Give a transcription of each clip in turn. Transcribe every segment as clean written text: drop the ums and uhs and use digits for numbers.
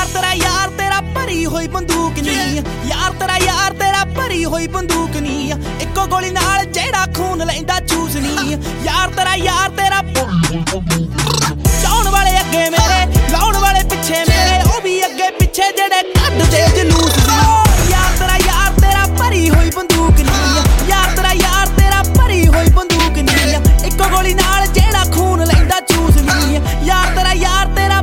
यार तेरा भरी होई बंदूक नी यार तेरा भरी होई बंदूक नी इक्को गोली नाल जेड़ा खून लैंदा चूस नी यार तेरा चाउण वाले अगे मेरे लाउण वाले पिछे मेरे ओ भी अगे पिछे जेड़े कड्ड दे जलूस यार तेरा भरी होई बंदूक नी यार तेरा भरी होई बंदूक नी इक्को गोली नाल जेड़ा खून लैंदा चूस नी यार तेरा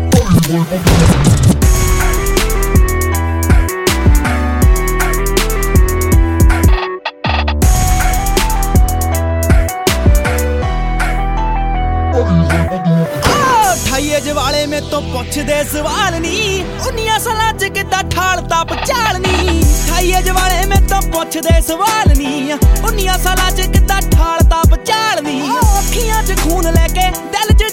ठाईएज वाले में तो पुछदे सवाल नी 19 सालां च किद्दां ठालता पचाल नी ठाईएज वाले में तो पुछदे सवाल नी 19 सालां च किद्दां ठालता पचाल नी अखियां च खून लेके दिल च